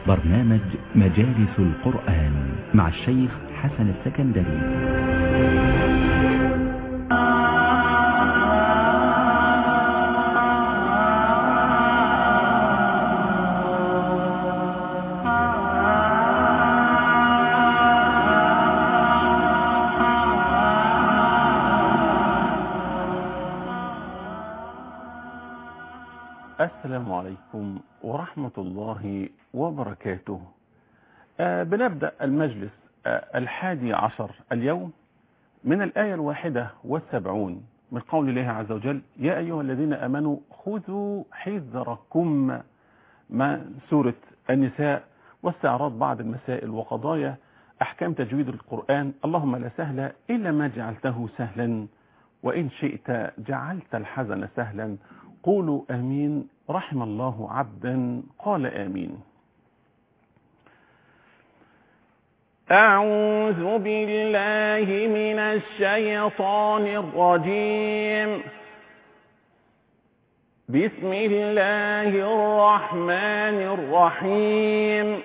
برنامج مجالس القرآن مع الشيخ حسن السكندري. السلام عليكم ورحمة الله وبركاته. بنبدأ المجلس 11 اليوم من الآية 71 من قول الله عز وجل: يا أيها الذين آمنوا خذوا حذركم، مع سورة النساء، واستعراض بعض المسائل وقضايا أحكام تجويد القرآن. اللهم لا سهل إلا ما جعلته سهلا، وإن شئت جعلت الحزن سهلا. قولوا آمين. رحم الله عبدا قال آمين. أعوذ بالله من الشيطان الرجيم. بسم الله الرحمن الرحيم.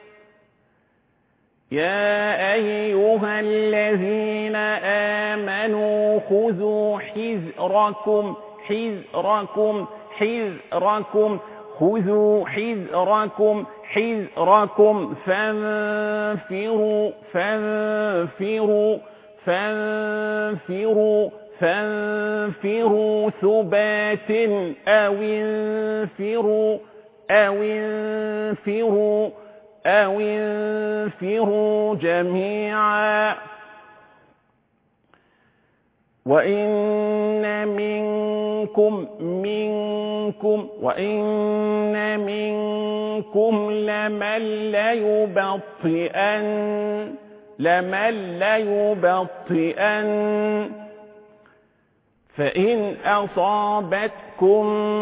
يا أيها الذين آمنوا خذوا حذركم خذوا حذركم فانفروا ثبات أو انفروا جميعا. وإن منكم لمن ليبطئن فإن أصابتكم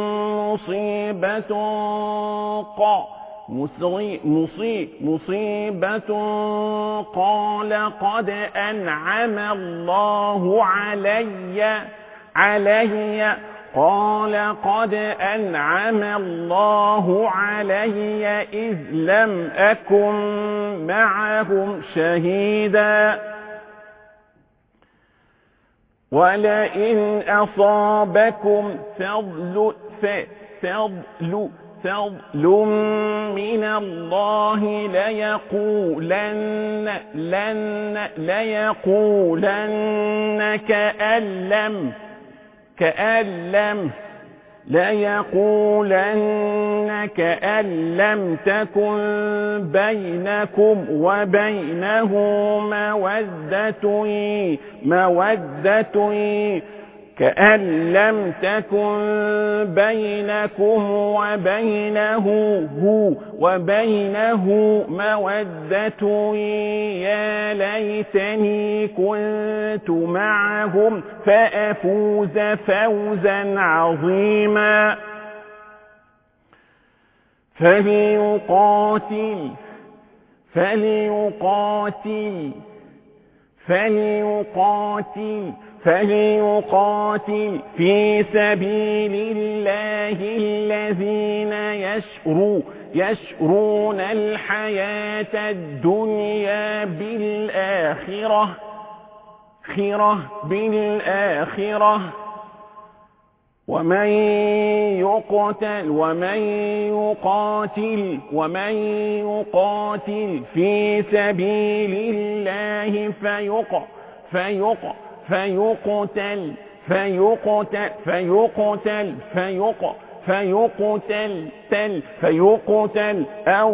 مصيبة قال قد أنعم الله علي إذ لم أكن معهم شهيدا. ولئن أصابكم فضل من الله ليقولن كأن لم تكن بينكم وبينه مودة يا ليتني كنت معهم فأفوز فوزا عظيما. فليقاتل في سبيل الله الذين يشرون الحياة الدنيا بالآخرة. ومن يقاتل في سبيل الله فيقتل أو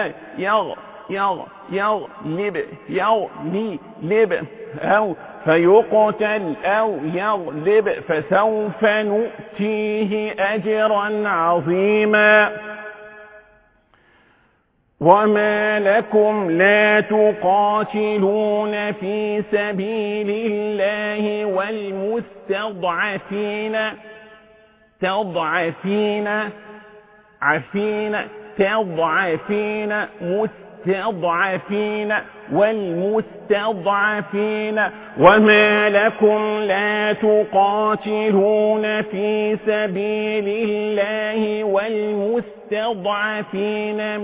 يغلب فسوف نؤتيه أجرا عظيما. وما لكم لا تقاتلون في سبيل الله والمستضعفين والمستضعفين وما لكم لا تقاتلون في سبيل الله والمستضعفين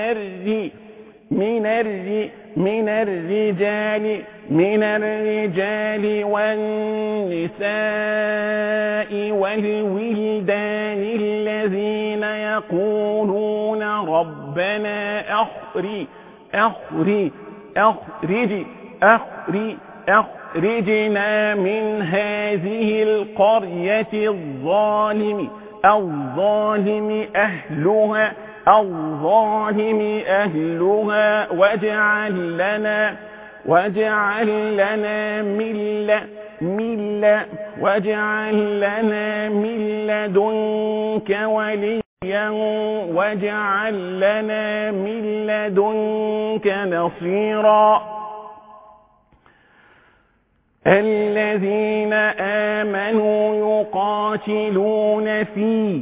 من الرجال والنساء والولدان الذين يقولون ربنا أخرجنا من هذه القرية الظالم أهلها واجعل لنا من لدنك وليا واجعل لنا من لدنك نصيرا. الذين آمنوا يقاتلون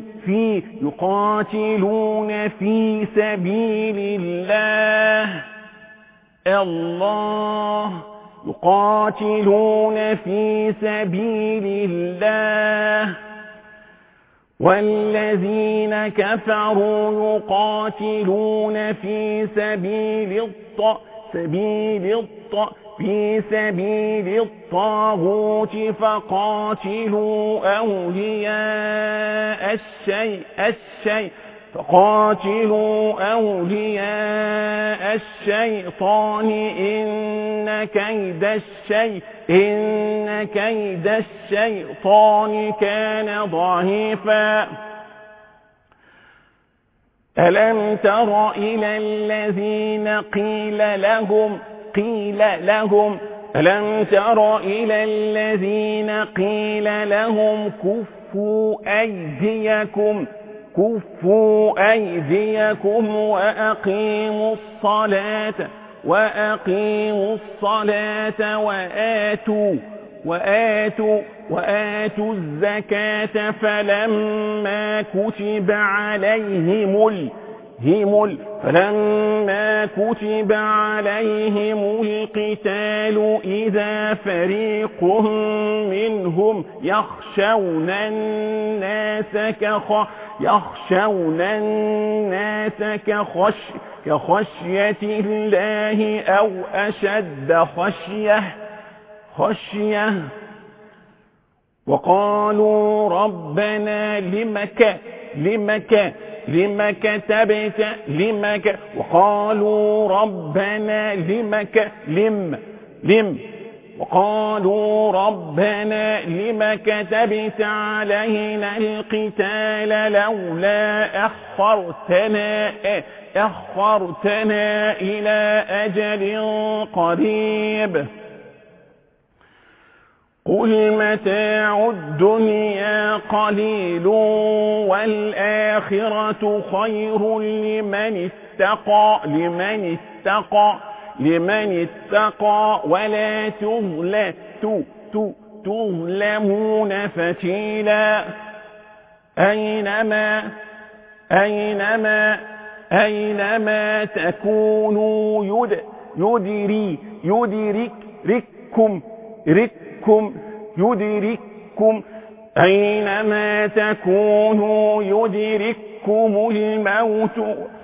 في سبيل يقاتلون في سبيل الله والذين كفروا يقاتلون في سبيل الطاغوت فقاتلوا أولياء الشيطان إن كيد الشيطان كان ضعيفا. ألم تر إلى الذين قيل لهم كفوا أيديكم وأقيموا الصلاة وآتوا الزكاة فلما كتب عليهم القتال إذا فريق منهم يخشون الناس كخشية الله أو أشد خشية وقالوا ربنا لم كتبت علينا القتال لولا أخرتنا إلى أجل قريب. قل متاع الدنيا قليل والآخرة خير لمن اتقى ولا تظلمون فتيلا. أينما تكونوا يدرككم أينما تكونوا يدرككم الموت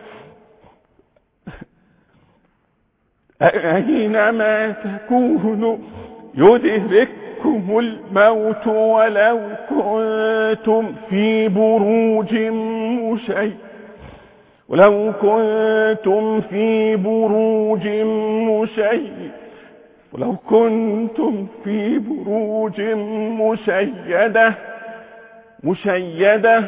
ولو كنتم في بروج مشيدة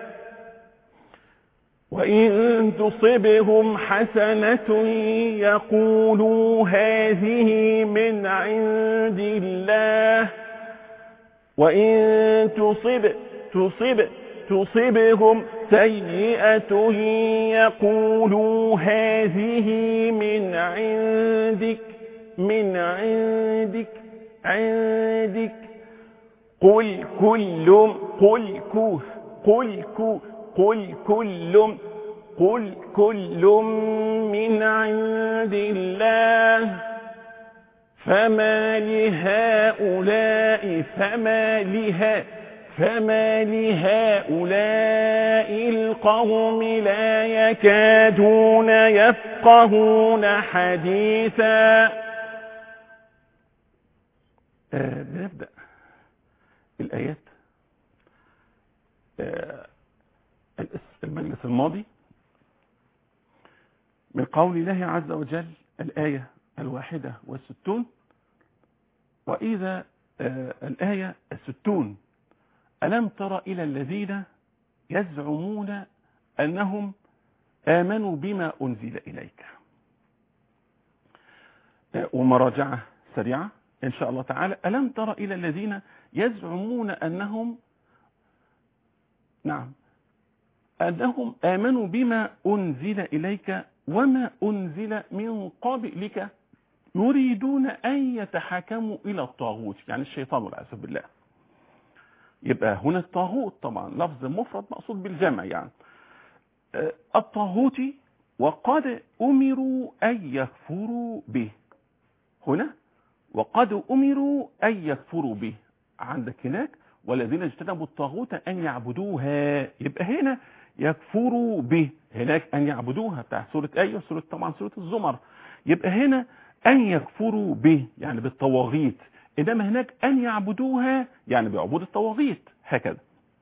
وإن تصبهم حسنة يقولوا هذه من عند الله وإن تصبهم سيئة يقولوا هذه من عندك قل كل قل كل من عند الله فما لهؤلاء القوم لا يكادون يفقهون حديثا. بنبدأ الآيات. المجلس الماضي من قول الله عز وجل الآية 61، وإذا الآية 60: ألم تر إلى الذين يزعمون أنهم آمنوا بما أنزل إليك. ومراجعة سريعة إن شاء الله تعالى. ألم تر إلى الذين يزعمون أنهم أنهم آمنوا بما أنزل إليك وما أنزل من قبلك يريدون أن يتحاكموا إلى الطاغوت، يعني الشيطان والعياذ بالله. يبقى هنا الطاغوت طبعا لفظ مفرد مقصود بالجمع، يعني الطاغوت وقد أمروا أن يكفروا به. هنا وقد أمروا أن يكفروا به، عندك هناك والذين اجتنبوا الطاغوت أن يعبدوها، يبقى هنا يكفروا به، هناك أن يعبدوها بتاع سورة طبعا سورة الزمر. يبقى هنا أن يكفروا به يعني بالطواغيت، إنما هناك أن يعبدوها يعني بعبود الطواغيت، هكذا.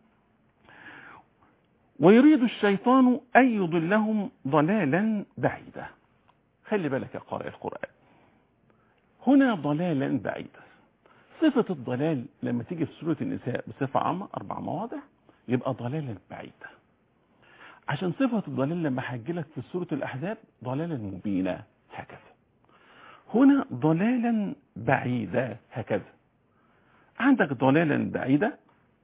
ويريد الشيطان أن يضلهم ضلالا بعيدا. خلي بالك يا قارئ القرآن، هنا ضلالا بعيدا. صفة الضلال لما تيجي في سورة النساء بصفة عامة 4 مواضع يبقى ضلالا بعيدا. عشان صفة الضلال لما هجيلك في سورة الأحزاب ضلالا مبينا، هكذا. هنا ضلالا بعيدا، هكذا. عندك ضلالا بعيدا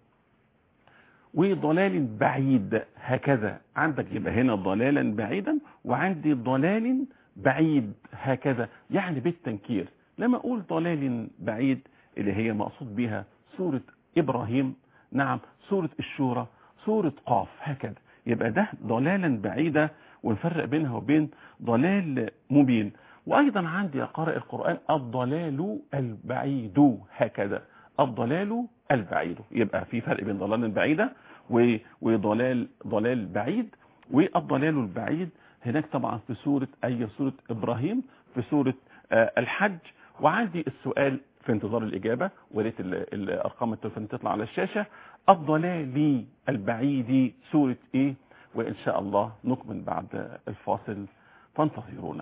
وضلال بعيد، هكذا. عندك يبقى هنا ضلالا بعيدا وعندي ضلال بعيد، هكذا، يعني بالتنكير. لما أقول ضلال بعيد اللي هي مقصود بها سورة إبراهيم، نعم، سورة الشورى، سورة قاف، هكذا. يبقى ده ضلالا بعيدا، ونفرق بينها وبين ضلال مبين. وأيضا عندي يا قارئ القرآن الضلال البعيد، هكذا، الضلال البعيد. يبقى في فرق بين ضلال بعيدة ضلال بعيد. والضلال البعيد هناك طبعا في سورة سورة إبراهيم، في سورة الحج. وعندي السؤال في انتظار الإجابة، وريت الأرقام التليفون تطلع على الشاشة. الضلال البعيد سورة إيه؟ وإن شاء الله نكمل بعد الفاصل، فانتظرونا.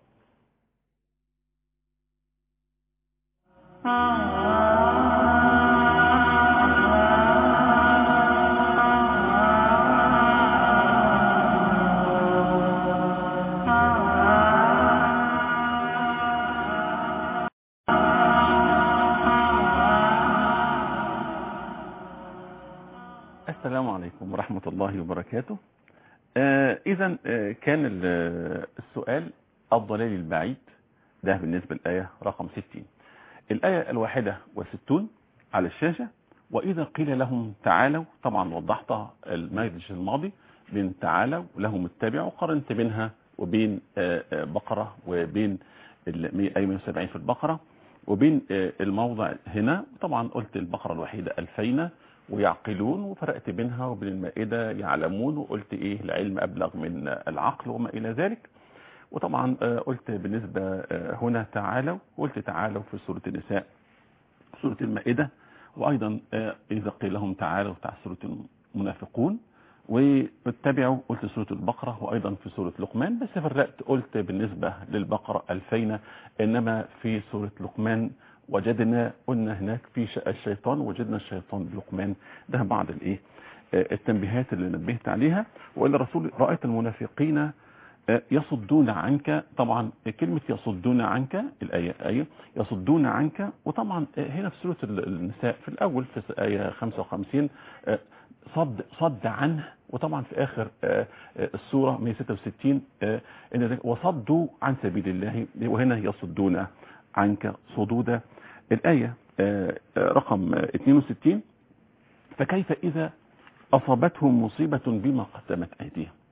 السلام عليكم ورحمة الله وبركاته. إذن كان السؤال الضلال البعيد ده بالنسبة للآية رقم 60. الآية 61 على الشاشة. وإذا قيل لهم تعالوا، طبعا وضحتها المجلس الماضي، بين تعالوا لهم اتبعوا، قارنت بينها وبين بقرة، وبين أي 170 في البقرة، وبين الموضع هنا. طبعا قلت البقرة الوحيدة 2000 ويعقلون، وفرقت بينها وبين المائدة يعلمون، وقلت ايه العلم أبلغ من العقل وما إلى ذلك. وطبعا قلت بالنسبة هنا تعالوا، قلت تعالوا في سورة النساء، سورة المائدة، وأيضا إذا قيل لهم تعالوا بتاع سورة المنافقون، واتبعوا قلت سورة البقرة، وأيضا في سورة لقمان. بس فرقت قلت بالنسبة للبقرة 2000، إنما في سورة لقمان قلنا هناك في الشيطان، وجدنا الشيطان بلقمان. ده بعض التنبيهات اللي نبهت عليها. وإلا الرسول رأيت المنافقين يصدون عنك. طبعا كلمة يصدون عنك، الآية يصدون عنك. وطبعا هنا في سورة النساء في الأول في آية 55 صد عنه. وطبعا في آخر السورة 166 وصدوا عن سبيل الله، وهنا يصدون عنك صدودا. الآية رقم 62: فكيف إذا أصابتهم مصيبة بما قدمت أيديهم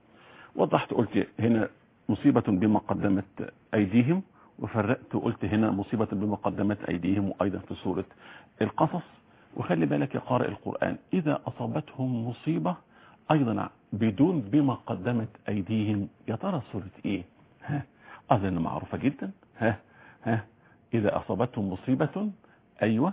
وضحت قلت هنا مصيبة بما قدمت أيديهم، وفرقت وقلت هنا مصيبة بما قدمت أيديهم، وأيضا في سورة القصص. وخلي بالك يا قارئ القرآن، إذا أصابتهم مصيبة أيضا بدون بما قدمت أيديهم، يا ترى سورة إيه؟ أظن معروفة جدا. إذا أصابتهم مصيبة، أيوة،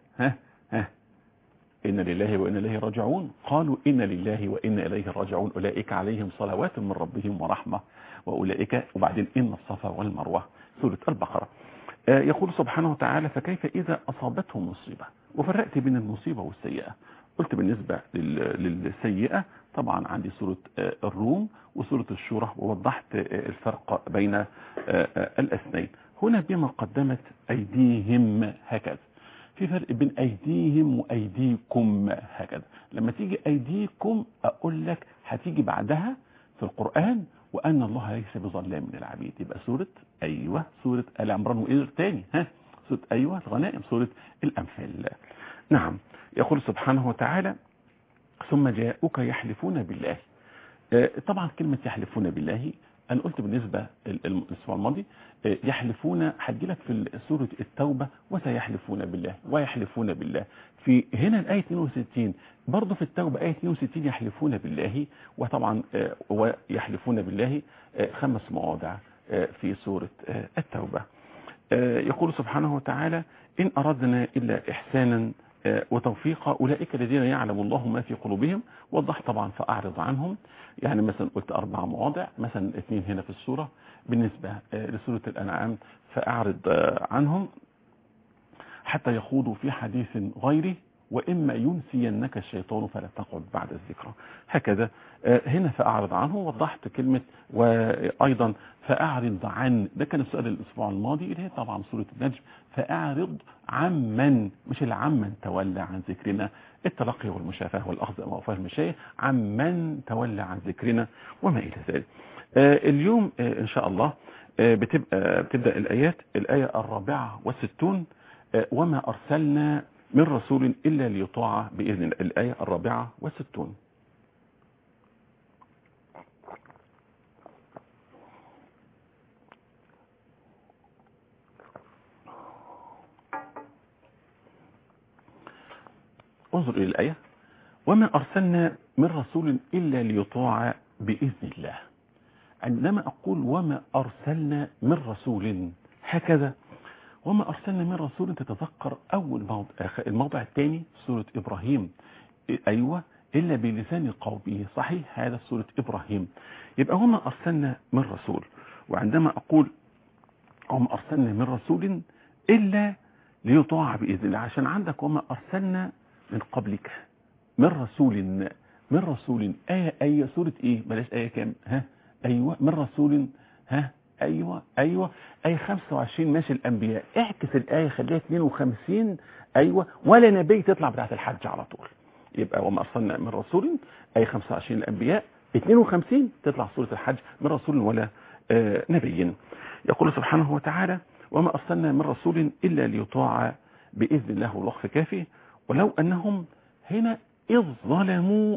إن لله وإنا إليه راجعون، قالوا إن لله وإنا إليه راجعون، أولئك عليهم صلوات من ربهم ورحمة وأولئك، وبعدين إن الصفا والمروة، سورة البقرة. يقول سبحانه وتعالى فكيف إذا أصابتهم مصيبة، وفرقت بين المصيبة والسيئة. قلت بالنسبة للسيئة طبعا عندي سورة الروم وسورة الشورى، ووضحت الفرق بين الاثنين. هنا بما قدمت أيديهم هكذا، في فرق بين أيديهم وأيديكم هكذا. لما تيجي أيديكم أقول لك هتيجي بعدها في القرآن وأن الله ليس بظلام للعبيد، يبقى سورة أيوة، سورة آل عمران. وإيه تاني؟ سورة أيوة الغنائم، سورة الأنفال. نعم. يقول سبحانه وتعالى ثم جاءوك يحلفون بالله. طبعا كلمة يحلفون بالله أنا قلت بالنسبة الأسبوع الماضي يحلفون، هتجيلك في سورة التوبة وسيحلفون بالله ويحلفون بالله. في هنا الآية 62 برضه في التوبة آية 62 يحلفون بالله، وطبعا ويحلفون بالله 5 مواضع في سورة التوبة. يقول سبحانه وتعالى إن أردنا إلا إحسانا وتوفيقا أولئك الذين يعلم الله ما في قلوبهم. وضح طبعا فأعرض عنهم، يعني مثلا قلت 4 مواضع، مثلا 2 هنا في السورة. بالنسبة لسورة الأنعام فأعرض عنهم حتى يخوضوا في حديث غيره، وإما ينسينك الشيطان فلا تقعد بعد الذكرى. هكذا هنا فأعرض عنه، وضحت كلمة وأيضا فأعرض عن، ده كان السؤال الأسبوع الماضي اللي هي طبعا سورة النجم، فأعرض عمن، مش العمن تولى عن ذكرنا، التلقي والمشافهة والأخذ أموفاه المشاية، عمن تولى عن ذكرنا وما إلى ذلك. اليوم إن شاء الله بتبدأ الآية 64 وما أرسلنا من رسول إلا ليطاع بإذن الله. الآية 64. انظر إلى الآية وما أرسلنا من رسول إلا ليطاع بإذن الله. عندما أقول وما أرسلنا من رسول هكذا، وما أرسلنا من رسول تتذكر أول الموضع الثاني سورة إبراهيم، أيوة إلا بلسان قومه، صحيح هذا سورة إبراهيم. يبقى وما أرسلنا من رسول، وعندما أقول وما أرسلنا من رسول إلا ليطاع بإذن الله، عشان عندك وما أرسلنا من قبلك من رسول آية سورة إيه؟ بلاش آية كام؟ أيوة من رسول أيوة آية 25 ماشي الأنبياء، اعكس الآية خليها 52 أيوة ولا نبي تطلع بتاعت الحج على طول. يبقى وما أرسلنا من رسول آية 25 الأنبياء، 52 تطلع سورة الحج من رسول ولا نبي. يقول سبحانه وتعالى وما أرسلنا من رسول إلا ليطاع بإذن الله والوقف كافي. ولو أنهم هنا إذ ظلموا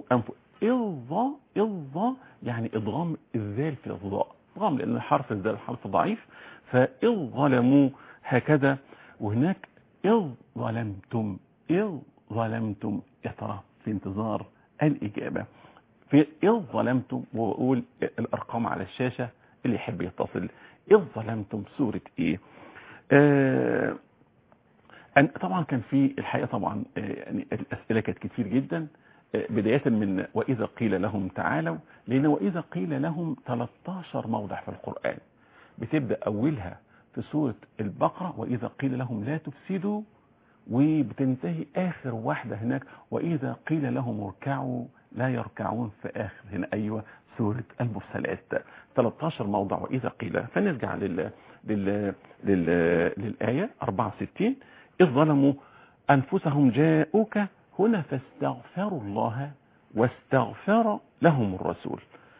إذ يعني إضغام الذال في الضاء، إضغام لأن حرف الذال حرف ضعيف، فإذ ظلموا هكذا. وهناك إذ ظلمتم يا ترى في انتظار الإجابة. في إذ ظلمتم، وأقول الأرقام على الشاشة اللي يحب يتصل. إذ ظلمتم سورة إيه؟ طبعا كان في الحقيقة طبعا يعني الأسئلة كانت كتير جدا، بداية من وإذا قيل لهم تعالوا، لأن وإذا قيل لهم 13 موضع في القرآن، بتبدأ أولها في سورة البقرة وإذا قيل لهم لا تفسدوا، وبتنتهي آخر واحدة هناك وإذا قيل لهم اركعوا لا يركعون في آخر هنا أيوة سورة المرسلات. 13 موضع وإذا قيل. فنرجع للآية 64 إذ ظلموا أنفسهم جاءوك هنا فاستغفروا الله واستغفر لهم الرسول.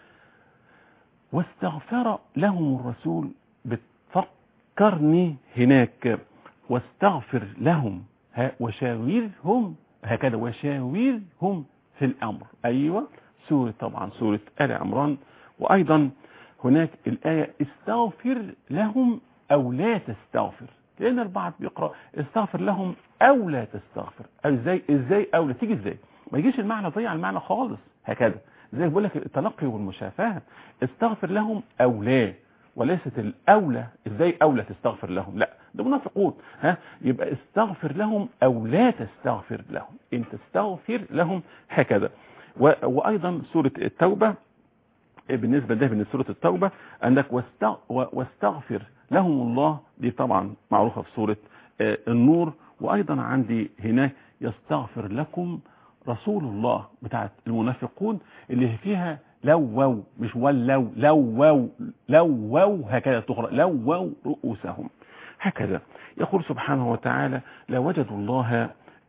واستغفر لهم الرسول بتفكرني هناك واستغفر لهم وشاورهم هكذا، وشاورهم في الأمر. أيوة سورة طبعا سورة آل عمران، وأيضا هناك الآية استغفر لهم أو لا تستغفر، لأن البعض بيقرأ استغفر لهم أو لا تستغفر. إزاي أو لا تيجي إزاي؟ ما يجيش المعنى ضيع المعنى خالص هكذا، زي بقول لك التلقي والمشافهة. استغفر لهم أو لا، وليست الأولى. إزاي أولى تستغفر لهم؟ لا، ده منافقون. يبقى استغفر لهم أو لا تستغفر لهم، إن تستغفر لهم هكذا. وأيضا سورة التوبة، بالنسبة لسورة التوبة عندك واستغفر لهم الله، دي طبعا معروفة في سورة النور. وأيضا عندي هناك يستغفر لكم رسول الله بتاعت المنافقون، اللي فيها لووا، مش ولو، لووا هكذا تقرأ، لووا رؤوسهم هكذا. يقول سبحانه وتعالى لوجدوا الله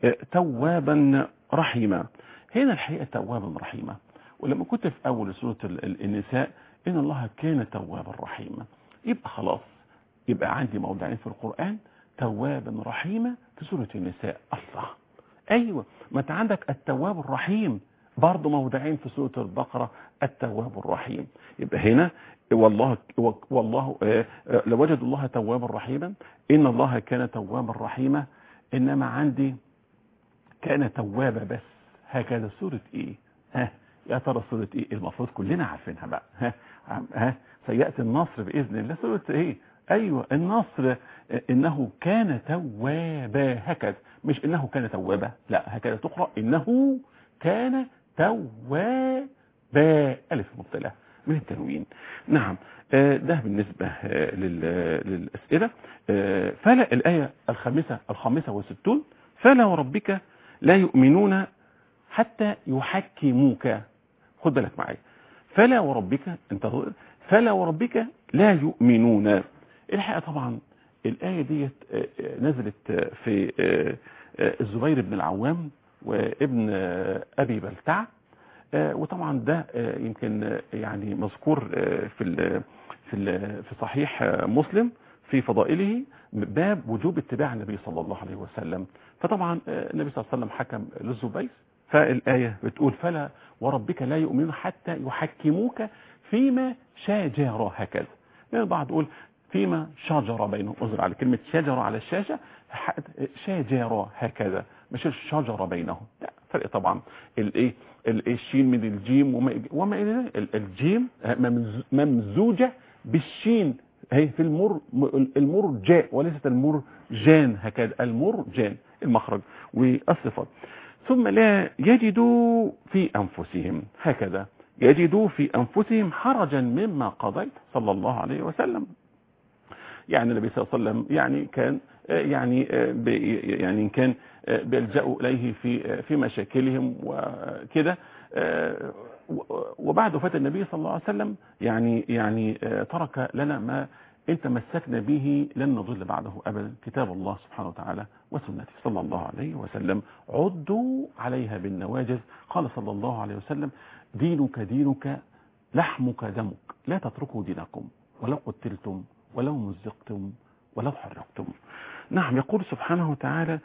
توابا رحيما. هنا الحقيقة توابا رحيما. ولما كنت في أول سورة النساء إن الله كان توابا رحيما، يبقى خلاص، يبقى عندي موضعين في القرآن توابا رحيما في سورة النساء. الله، أيوة، ما أنت عندك التواب الرحيم برضه موضعين في سورة البقرة التواب الرحيم. يبقى هنا والله لوجدوا الله توابا رحيما، إن الله كان توابا رحيما. إنما عندي كان توابا بس هكذا. سورة إيه؟ يا ترى سورة إيه؟ المفروض كلنا عارفينها بقى. سيأتي النصر بإذن الله. سورة إيه؟ أيوة، النصر. إنه كان توابا هكذا، مش إنه كان توابا، لا، هكذا تقرأ إنه كان توابا، ألف مبتلى من التنوين. نعم، ده بالنسبة للأسئلة. فلا الآية الخامسة والستون، فلا وربك لا يؤمنون حتى يحكموك. خد بالك معايا، فلا وربك، فلا وربك لا يؤمنون. الحقيقة طبعا الآية دي نزلت في الزبير بن العوام وابن أبي بلتع، وطبعا ده يمكن يعني مذكور في صحيح مسلم في فضائله باب وجوب اتباع النبي صلى الله عليه وسلم. فطبعا النبي صلى الله عليه وسلم حكم للزبير، فالآية بتقول فلا وربك لا يؤمنون حتى يحكموك فيما شاجر هكذا. يعني البعض يقول فيما شجر بينهم، أزر على كلمة شجر على الشاشة، شاجر هكذا، مش الشجر بينهم، لا، فرق طبعا. الشين من الجيم وما إلى الجيم ممزوجة بالشين، هي في المرجاء وليست المرجان هكذا، المرجان المخرج والصفات. ثم لا يجدوا في أنفسهم هكذا، يجدوا في أنفسهم حرجا مما قضيت صلى الله عليه وسلم. يعني النبي صلى الله عليه وسلم يعني كان يعني كان بيلجأوا إليه في مشاكلهم وكده. وبعد وفاة النبي صلى الله عليه وسلم يعني ترك لنا ما إن تمسكنا به لن نضل بعده أبدا، كتاب الله سبحانه وتعالى وسنته صلى الله عليه وسلم، عدوا عليها بالنواجذ. قال صلى الله عليه وسلم دينك لحمك دمك، لا تتركوا دينكم ولو قتلتم ولو مزقتم ولو حرقتم. نعم، يقول سبحانه وتعالى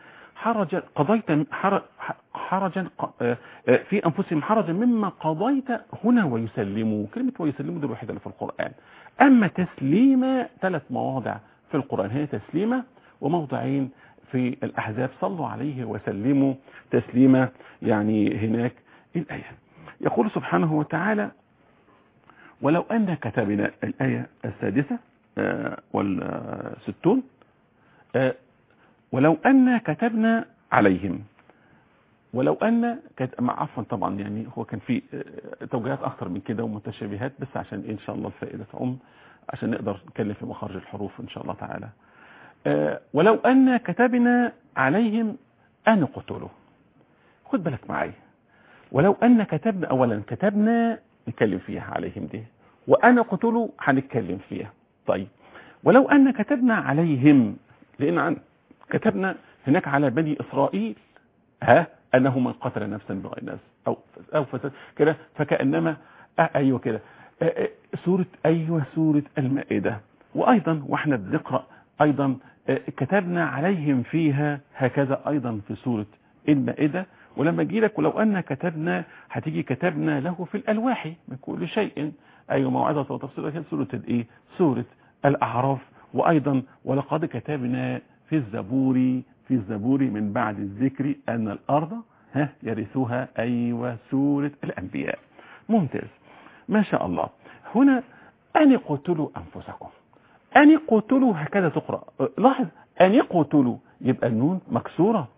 حرجا في أنفسهم حرجا مما قضيت هنا ويسلموا. كلمة ويسلموا دي الوحيدة اللي في القرآن. أما تسليمة 3 مواضع في القرآن، هي تسليمة وموضعين في الأحزاب، صلوا عليه وسلموا تسليمة. يعني هناك الآية يقول سبحانه وتعالى ولو أن كتبنا، الآية 6 والستون، ولو أن كتبنا عليهم، ولو أن عفوا طبعا يعني هو كان في توجيهات أكثر من كده ومتشابهات، بس عشان إن شاء الله الفائدة تعم عشان نقدر نتكلم في مخارج الحروف إن شاء الله تعالى. ولو أن كتبنا عليهم أن قتلوا. خد بالك معايا، ولو أن كتبنا، أولا كتبنا نتكلم فيها عليهم دي، وأنا قتلوا هنتكلم فيها. طيب، ولو أن كتبنا عليهم، لأن كتبنا هناك على بني إسرائيل أنه من قتل نفسا بغير نفس أو فساد كده، فكأنما أيوة كده سورة المائدة. وأيضا وإحنا بنقرأ أيضا كتبنا عليهم فيها هكذا أيضا في سورة المائدة. ولما أجي لك ولو أن كتبنا، هتيجي كتبنا له في الألواح من كل شيء ايوه موعظه وتفصيل كانت سوره الايه؟ سوره الاعراف. وايضا ولقد كتبنا في الزبور من بعد الذكر ان الارض يرثوها. ايوه سوره الانبياء. ممتاز ما شاء الله. هنا ان اقتلوا انفسكم، ان اقتلوا هكذا تقرا. لاحظ ان اقتلوا يبقى النون مكسوره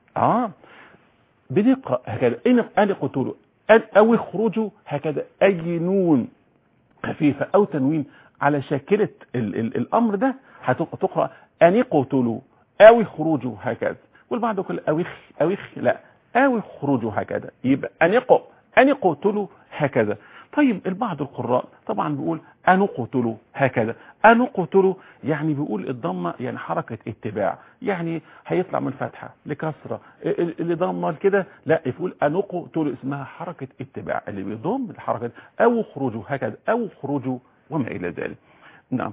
بنقرا هكذا ان اقتلوا او اخرجوا هكذا. اي نون خفيفه او تنوين على شاكله الامر ده هتقرا ان اقتلوا او اخرجوا هكذا. والبعض يقول او لا او اخرجوا هكذا، يبقى ان اقتلوا هكذا. طيب البعض القراء طبعا بيقول ان اقتلوا هكذا. ان اقتلوا يعني بيقول الضمه يعني حركه اتباع، يعني هيطلع من فتحه لكسره اللي ضمه كده، لا يقول ان اقتلوا اسمها حركه اتباع اللي بيضم الحركه. او اخرجوا هكذا او اخرجوا وما الى ذلك. نعم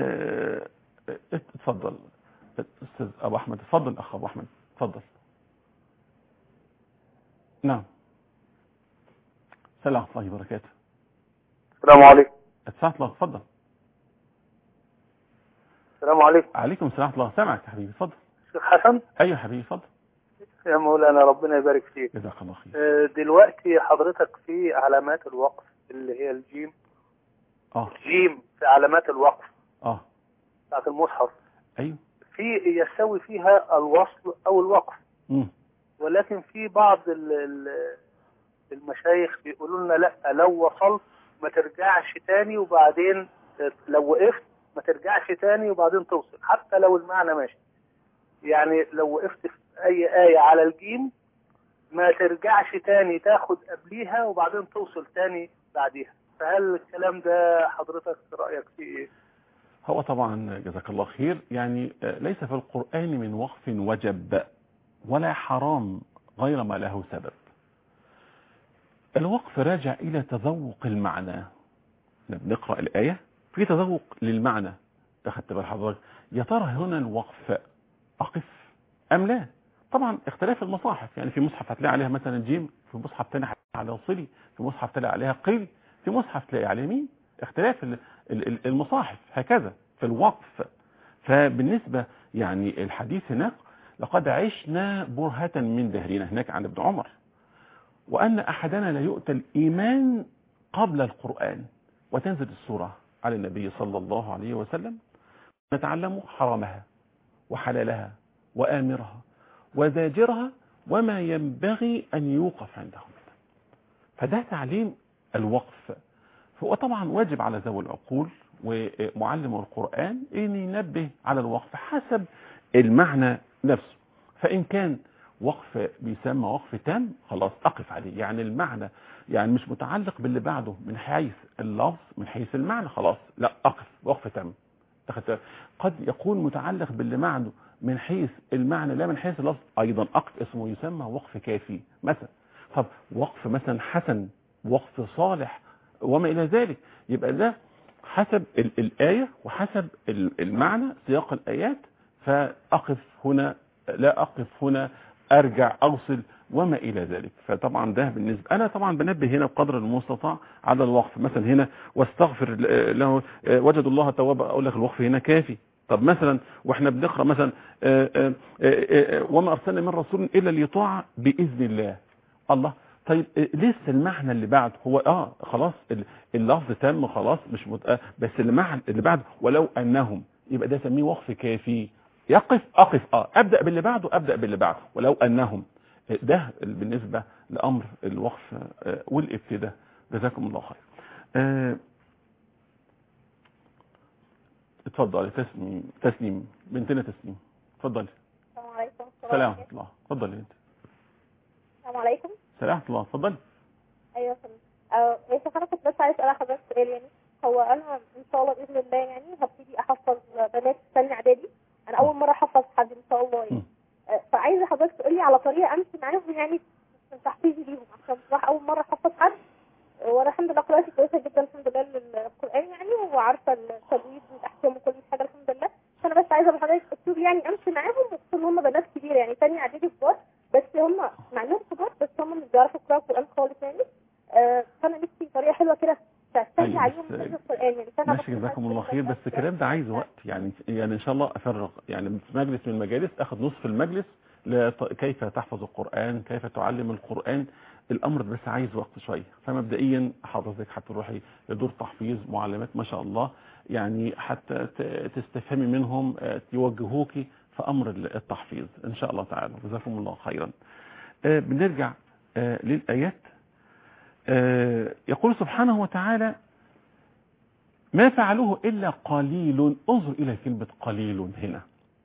اتفضل استاذ ابو احمد. اتفضل اخ ابو احمد اتفضل. نعم السلام عليكم ورحمه الله وبركاته. السلام عليكم. اتفضل. السلام عليكم. عليكم السلام ورحمه الله. سامعك يا حبيبي اتفضل. شيخ حسن. ايوه يا حبيبي اتفضل. يا مولانا ربنا يبارك فيك. جزاك الله خير. دلوقتي حضرتك في علامات الوقف اللي هي الجيم. الجيم في علامات الوقف بتاعت المصحف. ايوه في يستوي فيها الوصل او الوقف. ولكن في بعض المشايخ بيقولوا لنا لا، لو وصلت ما ترجعش تاني، وبعدين لو وقفت ما ترجعش تاني وبعدين توصل، حتى لو المعنى ماشي. يعني لو وقفت في اي آية على الجيم ما ترجعش تاني، تاخد قبليها وبعدين توصل تاني بعديها. فهل الكلام ده حضرتك رأيك فيه ايه؟ هو طبعا جزاك الله خير، يعني ليس في القرآن من وقف وجب ولا حرام غير ما له سبب. الوقف راجع إلى تذوق المعنى. بنقرأ الآية في تذوق للمعنى، أخدت بال حضرتك؟ يا ترى هنا الوقف أقف أم لا؟ طبعا اختلاف المصاحف، يعني في مصحف هتلاقي عليها مثلا جيم، في مصحف تاني هتلاقي عليها صلي، في مصحف تلاقي عليها قيل، في مصحف تلاقي عليها مين. اختلاف المصاحف هكذا في الوقف. فبالنسبة يعني الحديث هناك لقد عشنا برهة من دهرنا هناك عن ابن عمر، وأن أحدنا لا يؤتى الإيمان قبل القرآن، وتنزل السورة على النبي صلى الله عليه وسلم نتعلم حرامها وحلالها وآمرها وزاجرها وما ينبغي أن يوقف عندهم. فده تعليم الوقف. فهو طبعا واجب على ذوي العقول ومعلم القرآن أن ينبه على الوقف حسب المعنى نفسه. فإن كان وقف بيسمى وقف تام خلاص أقف عليه، يعني المعنى يعني مش متعلق باللي بعده من حيث اللفظ من حيث المعنى، خلاص لا أقف وقف تام. قد يكون متعلق باللي بعده من حيث المعنى لا من حيث اللفظ، أيضا أقف اسمه يسمى وقف كافي مثلا. طب وقف مثلا حسن، وقف صالح وما إلى ذلك، يبقى ده حسب الآية وحسب المعنى سياق الآيات. فأقف هنا لا أقف هنا، أرجع أوصل وما إلى ذلك. فطبعا ده بالنسبة أنا طبعا بنبه هنا بقدر المستطاع على الوقف. مثلا هنا واستغفر له وجدوا الله توابا، أقول لك الوقف هنا كافي. طب مثلا واحنا بنقرأ مثلا وما أرسلنا من رسول إلا ليطاع بإذن الله. الله طيب لسه المعنى اللي بعد هو خلاص اللفظ تم خلاص مش بس المعنى اللي بعد ولو أنهم، يبقى ده سميه وقف كافي. يقف أقف أبدأ باللي بعده ولو أنهم. ده بالنسبة لأمر الوقف والابتداء. جزاكم الله خير. اتفضلي تسنيم بنتنا تسنيم اتفضلي. السلام عليكم. السلام ورحمة الله. اتفضلي انت. السلام عليكم. السلام ورحمة الله. اتفضلي. ايوه يا شيخ انا كنت بس عايز اسال حضرتك سؤال. يعني هو انا ان شاء الله باذن الله يعني هبتدي احفظ بنات ثانيه اعدادي. انا اول مره احفظ حد ان شاء الله يعني. فعايزه حضرتك تقول لي على طريقه امشي معاهم يعني تحفيزي ليهم، عشان بصراحه اول مره احفظ حد، وانا الحمد لله قراءتي كويسه جدا الحمد لله للقران يعني، وعارفه التجويد والاحكام وكل حاجه الحمد لله. فانا بس عايزه حضرتك تكتب يعني امشي معاهم، وخصوصا هم بنات كبيره يعني ثانيه اعدادي كبار، بس هم مع انهم كبار بس هم مش بيعرفوا يقراوا القران خالص يعني. فانا نفسي طريقه حلوه كده تسهل عليهم الله خير، بس الكلام ده عايز وقت يعني ان شاء الله افرغ يعني في مجلس من المجالس اخذ نصف المجلس كيف تحفظ القرآن، كيف تعلم القرآن. الامر بس عايز وقت شويه. فمبدئيا حضرتك هتروحي لدور تحفيظ معلمات ما شاء الله، يعني حتى تستفهمي منهم يوجهوك في امر التحفيظ ان شاء الله تعالى. جزاكم الله خيرا. بنرجع للايات. يقول سبحانه وتعالى ما فعلوه إلا قليل. انظر إلى كلمة قليل هنا.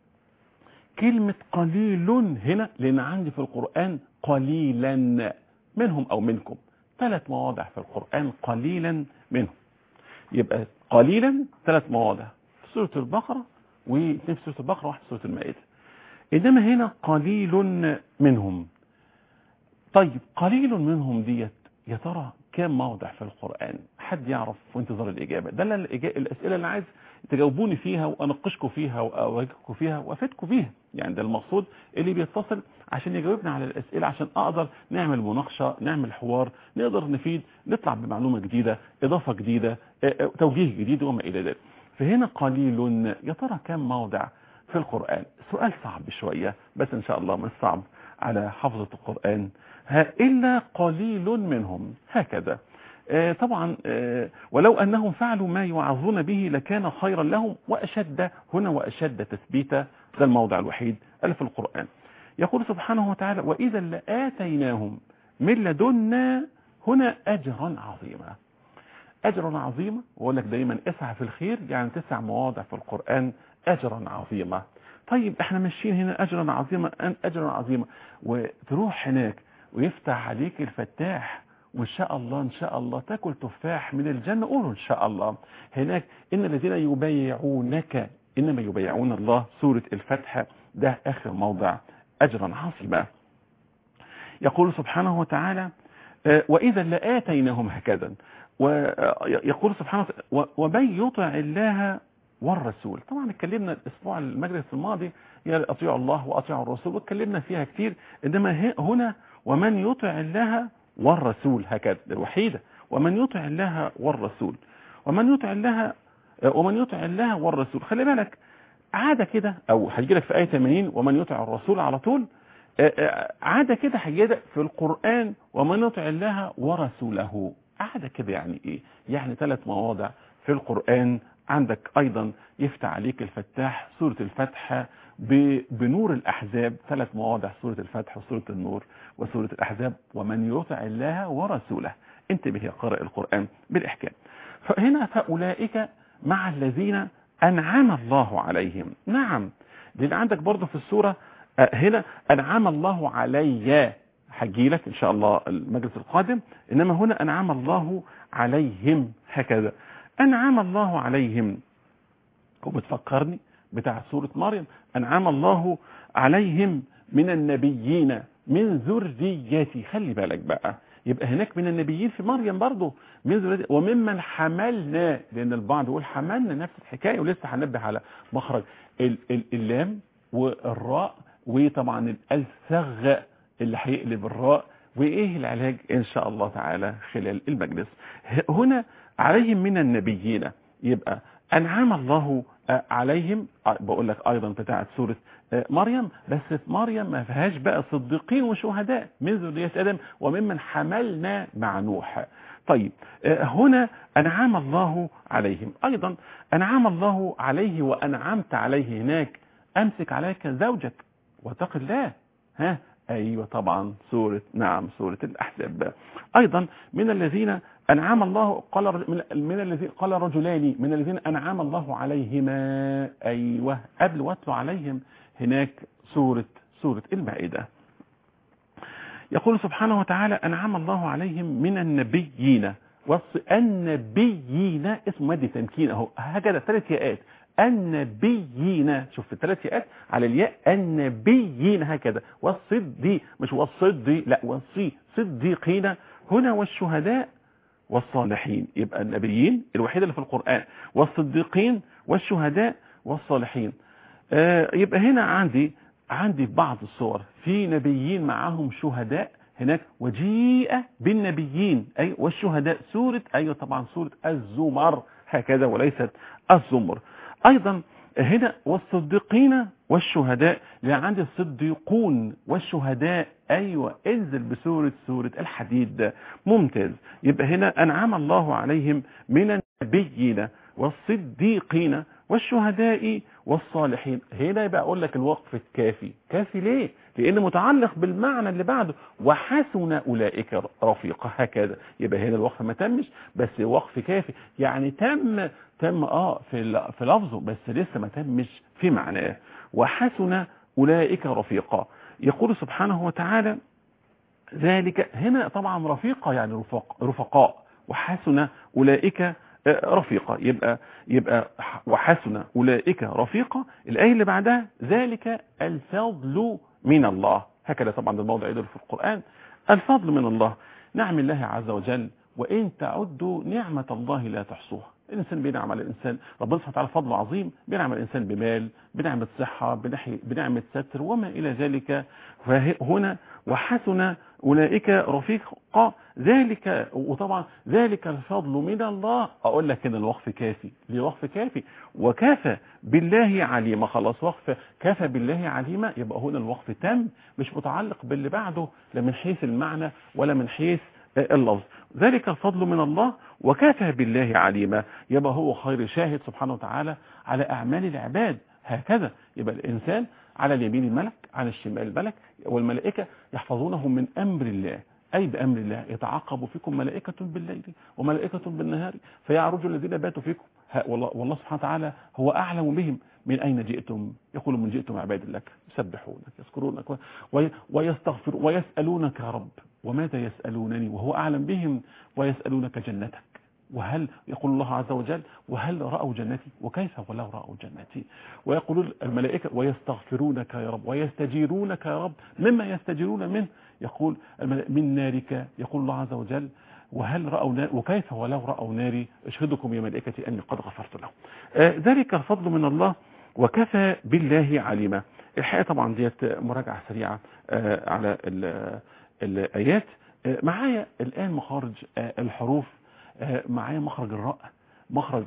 كلمة قليل هنا لأن عندي في القرآن قليلا منهم أو منكم 3 مواضع في القرآن قليلا منهم. يبقى قليلا 3 مواضع في سورة البقرة، و2 في سورة البقرة، و1 في سورة المائدة. إنما هنا قليل منهم. طيب قليل منهم ديت يا ترى كم موضع في القرآن؟ حد يعرف في انتظار الإجابة؟ ده الأسئلة اللي عايز تجاوبوني فيها وأناقشكم فيها وأواجهكم فيها وأفيدكم فيها. يعني ده المقصود اللي بيتصل عشان يجاوبنا على الأسئلة، عشان أقدر نعمل مناقشة، نعمل حوار، نقدر نفيد، نطلع بمعلومة جديدة، إضافة جديدة، توجيه جديد وما إلى ذلك. فهنا قليل يا ترى كم موضع في القرآن؟ سؤال صعب شوية بس إن شاء الله مش صعب على حفظة القرآن. إلا قليل منهم هكذا. طبعا ولو أنهم فعلوا ما يوعظون به لكان خيرا لهم وأشد. هنا وأشد تثبيتا، ده الموضع الوحيد اللي في القرآن. يقول سبحانه وتعالى وإذا لآتيناهم من لدنا. هنا أجرا عظيما. أجرا عظيما، وأقول لك دايما اسعى في الخير، يعني 9 مواضع في القرآن أجرا عظيما. طيب احنا ماشيين هنا أجرا عظيما أجرا عظيما، وتروح هناك ويفتح عليك الفتاح وإن شاء الله إن شاء الله تاكل تفاح من الجنة. قولوا إن شاء الله. هناك إن الذين يبايعونك إنما يبايعون الله، سورة الفتح، ده آخر موضع أجرا عظيما. يقول سبحانه وتعالى وإذا لآتيناهم هكذا. ويقول سبحانه وتعالى ومن يطع الله والرسول. طبعا اتكلمنا الأسبوع المجلس الماضي يا أطيعوا الله وأطيعوا الرسول، واتكلمنا فيها كتير. إنما هنا ومن يطع الله والرسول هكذا الوحيدة. ومن يطع الله والرسول، ومن يطع الله والرسول. خلي بالك عادة كده، أو هيجي لك في آية 80 ومن يطع الرسول على طول. عادة كده هيجي لك في القرآن ومن يطع الله ورسوله. عادة كده يعني إيه؟ يعني 3 مواضع في القرآن. عندك أيضا يفتح عليك الفتاح، سورة الفتح بنور الأحزاب، 3 مواضع، سورة الفتح وسورة النور وسورة الأحزاب. ومن يطع الله ورسوله. انتبه يا قارئ القرآن بالإحكام. فهنا فأولئك مع الذين أنعم الله عليهم. نعم، لأن عندك برضو في السورة هنا أنعم الله علي، هجي لك إن شاء الله المجلس القادم. إنما هنا أنعم الله عليهم هكذا. أنعم الله عليهم، وبتفكرني بتاع سورة مريم أنعم الله عليهم من النبيين من ذريتي. خلي بالك بقى، يبقى هناك من النبيين في مريم برضو من ذريتي وممن حملنا، لأن البعض يقول حملنا نفس الحكاية، ولسه هنبه على مخرج اللام والراء، وطبعا الثغ اللي هيقلب الراء، وإيه العلاج إن شاء الله تعالى خلال المجلس. هنا عليهم من النبيين، يبقى أنعم الله عليهم. بقول لك أيضا بتاعت سورة مريم، بس في مريم ما فيهاش بقى صديقين وشهداء من ذرية آدم وممن حملنا مع نوح. طيب هنا أنعم الله عليهم. أيضا أنعم الله عليه وأنعمت عليه. هناك أمسك عليك زوجك واتق الله. أيوة طبعا سورة سورة الأحزاب. أيضا من الذين أنعم الله من الذين قال رجلان من الذين أنعم الله عليهما. أيوة قبل واتلو عليهم هناك سورة المائدة. يقول سبحانه وتعالى أنعم الله عليهم من النبيين. النبيين اسم مادي تمكين اهو هكذا 3 ياءات. النبيين، شوف 3 ياءات على الياء. النبيين هكذا. والصدي، مش والصدي، لا والصي، صديقين هنا، والشهداء والصالحين. يبقى النبيين الوحيدة اللي في القرآن، والصديقين والشهداء والصالحين. يبقى هنا عندي بعض الصور في نبيين معهم شهداء هناك، وجيء بالنبيين أي والشهداء. سورة أيوة طبعا سورة الزمر هكذا وليست الزمر. أيضا هنا والصديقين والشهداء، لأن عندي الصديقون والشهداء. أيوة، انزل سورة الحديد. ممتاز. يبقى هنا أنعم الله عليهم من النبيين والصديقين والشهداء والصالحين. هنا يبقى أقول لك الوقف الكافي. كافي ليه؟ لأنه متعلق بالمعنى اللي بعده، وحسن أولئك رفيقا. هكذا يبقى هنا الوقف ما تمش، بس وقف كافي. يعني تم في لفظه، بس لسه ما تمش في معناه. وحسن أولئك رفيقا. يقول سبحانه وتعالى ذلك. هنا طبعا رفيقا يعني رفقاء، وحسن أولئك رفيقا. يبقى وحسن أولئك رفيقا. الآية اللي بعدها ذلك الفضل من الله. هكذا طبعا الموضع يدل في القرآن. الفضل من الله، نعم الله عز وجل، وإن تعدوا نعمة الله لا تحصوها. الإنسان بينعم على الإنسان، ربنا سبحانه وتعالى فضل عظيم، بينعم على الإنسان بمال، بنعمة صحة، بنعمة ستر وما إلى ذلك. فهنا وحسن أولئك رفيقا. ذلك، وطبعا ذلك الفضل من الله. أقول لك إن الوقف كافي. ليه وقف كافي؟ وكافى بالله عليما. خلاص وقف كافى بالله عليما. يبقى هنا الوقف تم، مش متعلق باللي بعده، لا من حيث المعنى ولا من حيث اللفظ. ذلك الفضل من الله وكافى بالله عليما. يبقى هو خير شاهد سبحانه وتعالى على أعمال العباد. هكذا يبقى الإنسان على اليمين الملك، على الشمال الملك، والملائكة يحفظونه من أمر الله. أي بأمر الله. يتعاقب فيكم ملائكة بالليل وملائكة بالنهار فيعرج الذين باتوا فيكم. والله سبحانه وتعالى هو أعلم بهم من أين جئتم. يقول من جئتم عباد لك يسبحونك يذكرونك ويستغفر ويسألونك يا رب وماذا يسألونني وهو أعلم بهم ويسألونك جنتك. وهل يقول الله عز وجل وهل رأوا جنتي وكيف ولو رأوا جنتي. ويقول الملائكة ويستغفرونك يا رب ويستجيرونك يا رب مما يستجيرون منه. يقول من نارك. يقول الله عز وجل وهل رأوا نار وكيف ولو رأوا ناري أشهدكم يا ملائكتي أني قد غفرت لهم. ذلك الفضل من الله وكفى بالله عليما. الحقيقة طبعا ديت مراجعة سريعة على الآيات. معايا الآن مخارج الحروف. معايا مخرج الراء، مخرج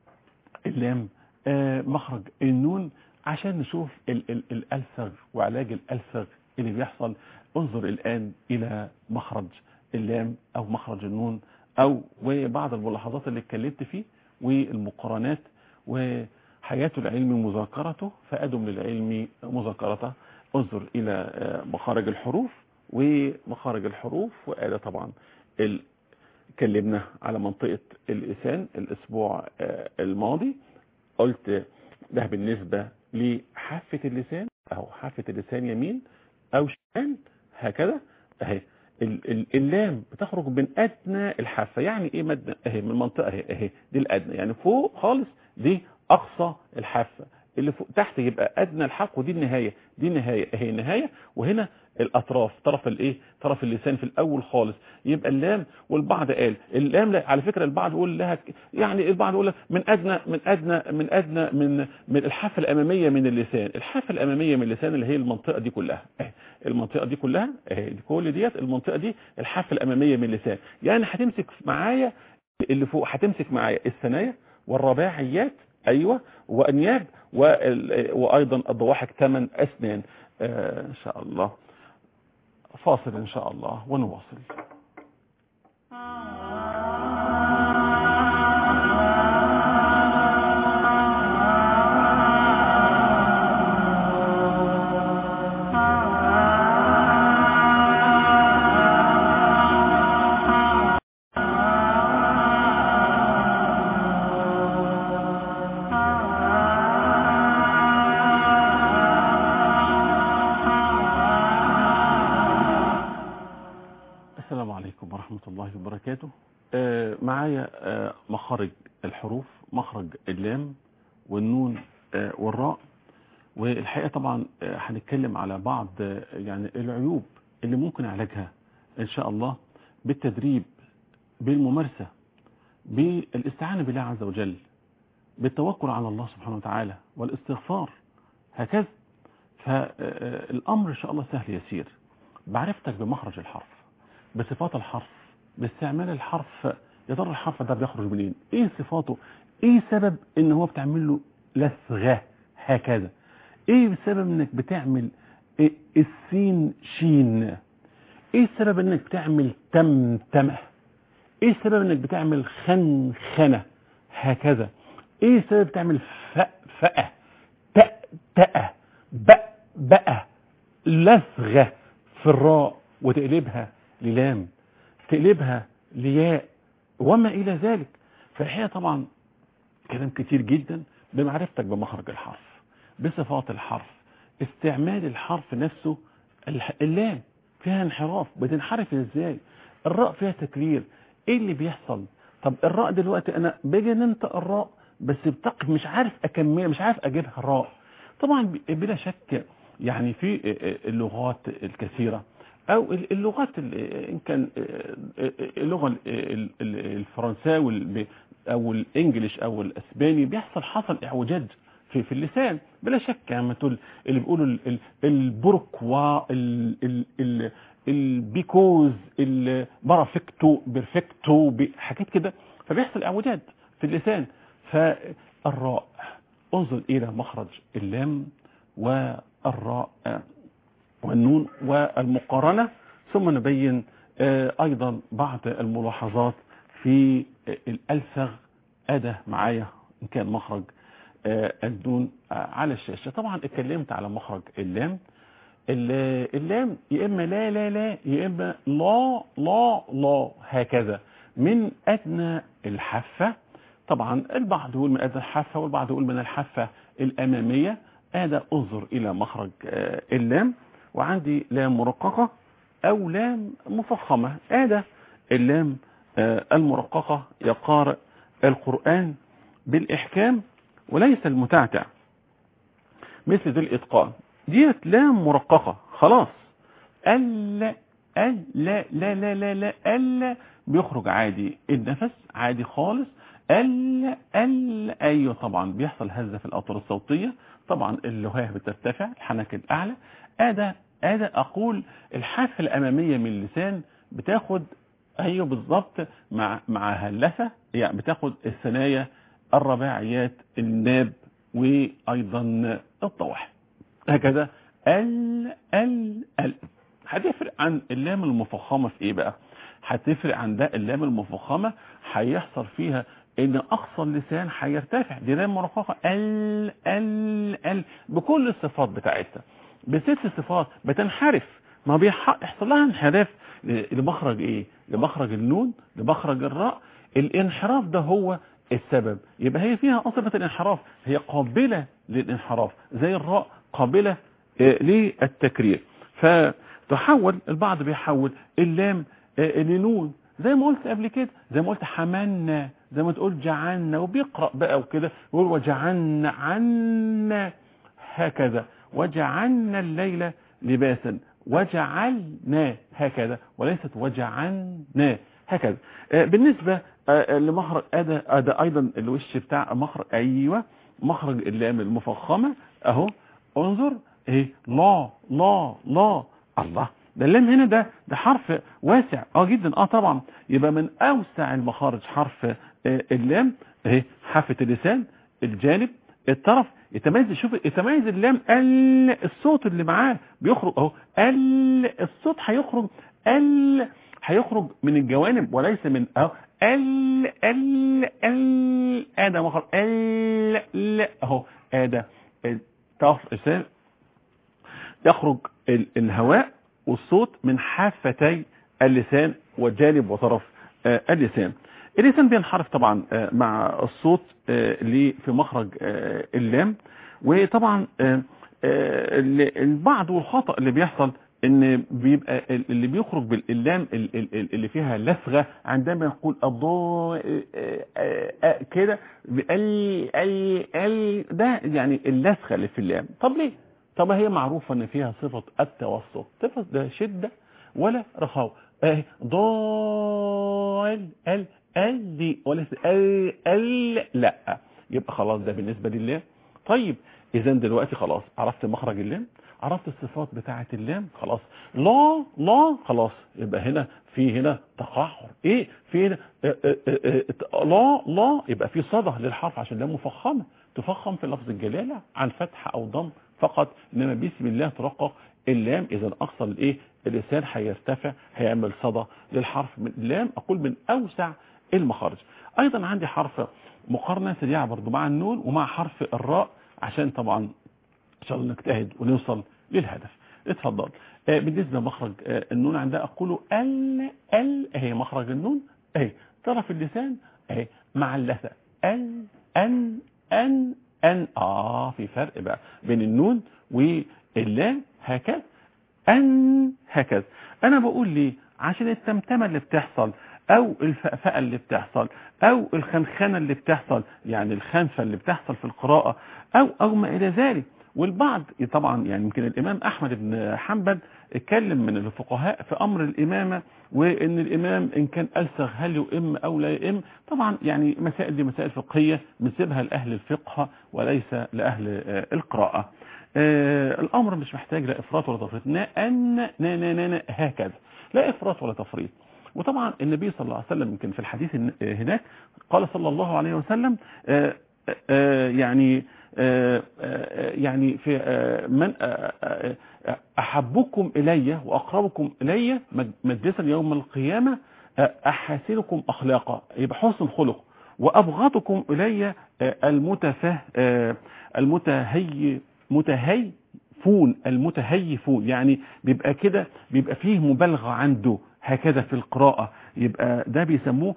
اللام، مخرج النون، عشان نشوف الألسغ وعلاج الألسغ اللي بيحصل. انظر الآن إلى مخرج اللام أو مخرج النون أو وبعض الملاحظات اللي اتكلمت فيه والمقارنات. وحياة العلم مذاكرته فأدم للعلم مذاكرته. انظر إلى مخارج الحروف ومخارج الحروف. وقال طبعا اتكلمنا على منطقة اللسان الأسبوع الماضي. قلت ده بالنسبة لحافة اللسان أو حافة اللسان يمين أو شمال. هكذا اهي اللام بتخرج من أدنى الحافة. يعني إيه مدنى؟ اهي من المنطقة اهي دي الأدنى، يعني فوق خالص دي أقصى الحافة. اللي فوق تحت يبقى أدنى الحلق، ودي النهاية. دي النهاية اهي النهاية. وهنا الأطراف، طرف طرف اللسان في الأول خالص. يبقى اللام. والبعض قال اللام على فكرة البعض يقول لها يعني البعض يقول لها من أدنى من الحافة الأمامية من اللسان. الحافة الأمامية من اللسان اللي هي المنطقة دي كلها. المنطقة دي كلها كل ديت المنطقة دي الحافة الأمامية من اللسان. يعني هتمسك معايا اللي فوق، هتمسك معايا الثنايا والرباعيات. أيوة. وأنياب وأيضا الضواحك 8 أسنان. إن شاء الله فاصل إن شاء الله ونواصل. السلام عليكم ورحمة الله وبركاته. معايا مخارج الحروف، مخرج اللام والنون والراء. والحقيقة طبعا هنتكلم على بعض يعني العيوب اللي ممكن علاجها إن شاء الله بالتدريب، بالممارسة، بالاستعانة بالله عز وجل، بالتوكل على الله سبحانه وتعالى والاستغفار. هكذا فالأمر إن شاء الله سهل يسير بعرفتك بمخرج الحرف، بصفات الحرف، باستعمال الحرف. يا ترى الحرف ده بيخرج منين؟ ايه صفاته؟ ايه سبب ان هو بتعمل له لثغة هكذا؟ ايه السبب انك بتعمل السين شين؟ ايه السبب انك بتعمل تمتمة؟ ايه السبب انك بتعمل خنخنة هكذا؟ ايه السبب بتعمل فأة تأتأة بأ لثغة في الراء وتقلبها للام، تقلبها لياء وما الى ذلك؟ فالحقيقة طبعا كلام كتير جدا بمعرفتك بمخرج الحرف، بصفات الحرف، استعمال الحرف نفسه. اللام فيها انحراف، بتنحرف ازاي؟ الراء فيها تكرير، ايه اللي بيحصل؟ طب الراء دلوقتي انا باجي ننطق الراء بس مش عارف اكملها، مش عارف اجيبها راء. طبعا بلا شك يعني في اللغات الكثيرة او اللغات ان كان اللغة الفرنساوي او الانجليش او الاسباني حصل اعوجاج في اللسان بلا شك. يعني تقول اللي بيقولوا البركوا البيكوز بيرفكتو حاجات كده، فبيحصل اعوجاج في اللسان. فالراء انظر الى مخرج اللام والراء والنون والمقارنة، ثم نبين ايضا بعض الملاحظات في الالفغ. اداه معايا ان كان مخرج النون على الشاشة. طبعا اتكلمت على مخرج اللام. اللام يا اما لا لا لا، يا اما لا لا لا هكذا من ادنى الحافة. طبعا البعض يقول من ادنى الحافة والبعض يقول من الحافة الامامية. انظر الى مخرج اللام، وعندي لام مرققة او لام مفخمة. اللام المرققة يقارئ القرآن بالإحكام وليس المتعتع مثل ذي الإتقان. ديت لام مرققة خلاص. لا لا لا لا لا لا لا بيخرج عادي، النفس عادي خالص. ايوه طبعا بيحصل هزة في الأطر الصوتية، طبعا اللهاه بترتفع، الحنك الأعلى. أقول الحافة الأمامية من اللسان بتاخد ايوه بالظبط مع هلفة، يعني بتاخد الثنايا الرباعيات الناب وايضا الطوح هكذا. هتفرق عن اللام المفخمة في ايه بقى؟ هتفرق عن ده اللام المفخمة هيحصل فيها ان اقصى اللسان هيرتفع. دي لام مرققة بكل الصفات بتاعتها، بست صفات بتنحرف. ما بيحصل لها انحراف لمخرج ايه؟ لمخرج النون، لمخرج الراء. الانحراف ده هو السبب. يبقى هي فيها صفة الانحراف، هي قابلة للانحراف زي الراء قابلة للتكرير. فتحول البعض بيحول اللام لنون زي ما قلت قبل كده، زي ما قلت حملنا، زي ما تقول جعلنا، وبيقرأ بقى وكده يقول وجعلنا عنا هكذا، وجعلنا الليل لباسا، وجعلنا هكذا وليست وجعلنا هكذا. بالنسبة لمخرج أدا أيضا الوش بتاع مخرج ايوه مخرج اللام المفخمة اهو. انظر ايه لا لا لا الله، ده اللام هنا ده حرف واسع جدا طبعا. يبقى من اوسع المخارج حرف اللام اهي، حافة اللسان، الجانب، الطرف، يتميز اللام الصوت اللي معاه بيخرج اهو. الصوت هيخرج من الجوانب وليس من اهو. ده مخرج اهو. ده طرف يخرج الهواء والصوت من حافتي اللسان وجانب وطرف اللسان. اللسان بينحرف طبعا مع الصوت في مخرج اللام. وطبعا البعض والخطأ اللي بيحصل ان بيبقى اللي بيخرج باللام اللي فيها لثغة عندما يقول الضاء كده ده يعني اللثغة اللي في اللام. طب ليه؟ طب هي معروفة ان فيها صفة التوسط، صفة ده شدة ولا رخاوة. ضال دي وليس لا، يبقى خلاص ده بالنسبة لله. طيب اذا دلوقتي خلاص عرفت مخرج اللام عرفت الصفات بتاعة اللام خلاص. لا خلاص، يبقى هنا تقعر. ايه في هنا لا يبقى في صدى للحرف عشان اللام مفخمه، تفخم في لفظ الجلاله عن فتح او ضم فقط، انما بسم الله ترقق اللام. اذا اقصى الايه اللسان هيرتفع، هيعمل صدى للحرف من اللام. اقول من اوسع المخارج. ايضا عندي حرف مقارنه سريعه برضو مع النون ومع حرف الراء، عشان طبعا ان شاء الله نجتهد ونوصل للهدف. اتفضل. بالنسبه لمخرج النون عندها اقول ال اهي مخرج النون اهي، طرف اللسان اهي مع اللثه ان في فرق بقى بين النون واللام. هكذا هكذا. انا بقول ليه؟ عشان التمتمه اللي بتحصل او الفأفأة اللي بتحصل او الخنخنه اللي بتحصل، يعني الخنفه اللي بتحصل في القراءه او ما الى ذلك. والبعض طبعا يعني يمكن الامام احمد بن حنبل اتكلم من الفقهاء في امر الامامه، وان الامام ان كان السغ هل يؤم او لا يؤم. طبعا يعني مسائل دي مسائل فقهيه بنسيبها لاهل الفقه وليس لاهل القراءه. الامر مش محتاج لا افراط ولا تفريط. هكذا، لا افراط ولا تفريط. وطبعا النبي صلى الله عليه وسلم يمكن في الحديث هناك قال صلى الله عليه وسلم يعني في من احبكم الي واقربكم الي مجلسا يوم القيامه احاسنكم اخلاقا، يبقى حسن خلق. وابغضكم الي المتهيفون، يعني بيبقى كده بيبقى فيه مبالغه عنده هكذا في القراءه، يبقى ده بيسموه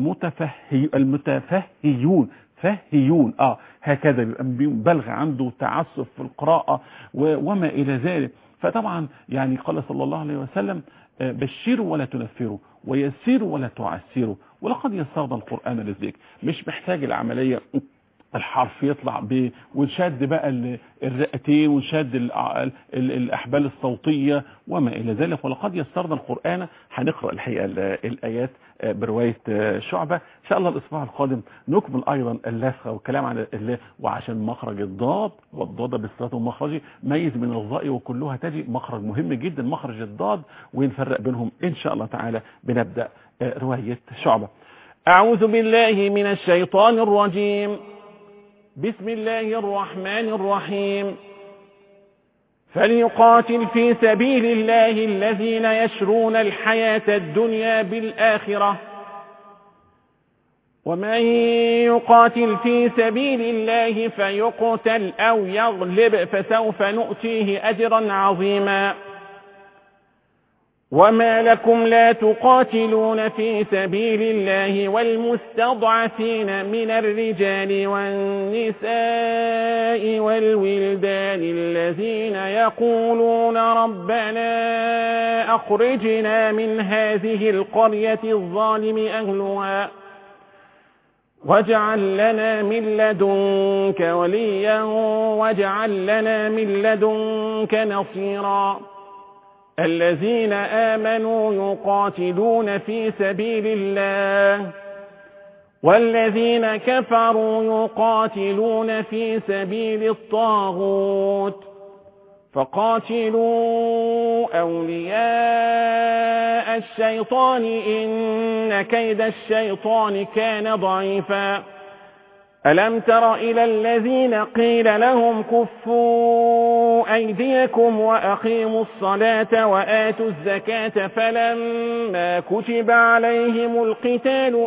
المتفهيون هكذا، بيبقى مبالغه عنده تعسف في القراءه وما الى ذلك. فطبعا يعني قال صلى الله عليه وسلم بشروا ولا تنفروا ويسروا ولا تعسروا ولقد يسرنا القرآن للذكر. مش محتاج العملية الحرف يطلع ونشد بقى الرئتين ونشد الأحبال الصوتية وما إلى ذلك. ولقد يسرنا القرآن. هنقرأ الحقيقة الآيات برواية شعبة إن شاء الله. الأسبوع القادم نكمل أيضا اللفظة والكلام عن وعشان مخرج الضاد والضاد بالصوت ومخرجه ميز من الظاء وكلها تجي، مخرج مهم جدا مخرج الضاد ونفرق بينهم إن شاء الله تعالى. بنبدأ رواية شعبة. أعوذ بالله من الشيطان الرجيم. بسم الله الرحمن الرحيم. فليقاتل في سبيل الله الذين يشرون الحياة الدنيا بالآخرة، ومن يقاتل في سبيل الله فيقتل أو يغلب فسوف نؤتيه أجرا عظيما. وما لكم لا تقاتلون في سبيل الله والمستضعفين من الرجال والنساء والولدان الذين يقولون ربنا أخرجنا من هذه القرية الظالم أهلها واجعل لنا من لدنك وليا واجعل لنا من لدنك نصيرا. الذين آمنوا يقاتلون في سبيل الله والذين كفروا يقاتلون في سبيل الطاغوت فقاتلوا أولياء الشيطان إن كيد الشيطان كان ضعيفا. ألم تر إلى الذين قيل لهم كفوا أيديكم وأقيموا الصلاة وآتوا الزكاة فلما كتب عليهم القتال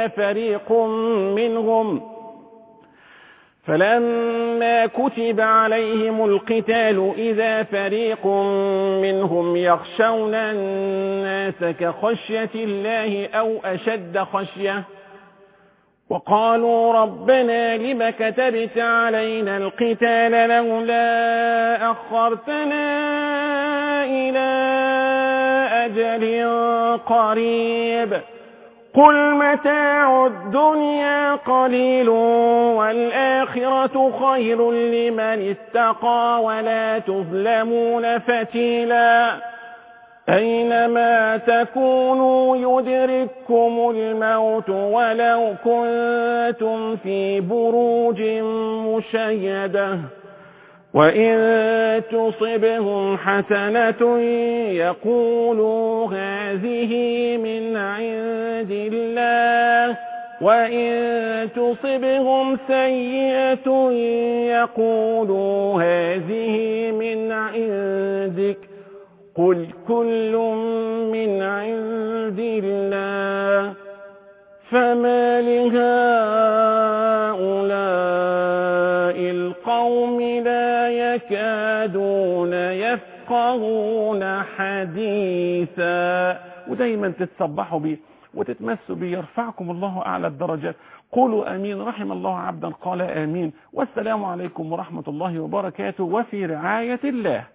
إذا فريق منهم يخشون الناس كخشية الله أو أشد خشية وقالوا ربنا لم كتبت علينا القتال لولا أخرتنا إلى أجل قريب قل متاع الدنيا قليل والآخرة خير لمن اتقى ولا تظلمون فتيلا. أينما تكونوا يدرككم الموت ولو كنتم في بروج مشيدة وإن تصبهم حسنة يقولوا هذه من عند الله وإن تصبهم سيئة يقولوا هذه من عندك قل كل من عند الله فما لهؤلاء القوم لا يكادون يفقهون حديثا. ودايما تتصبحوا بيه وتتمسوا بيه، يرفعكم الله أعلى الدرجات. قولوا آمين. رحم الله عبدا قال آمين. والسلام عليكم ورحمة الله وبركاته، وفي رعاية الله.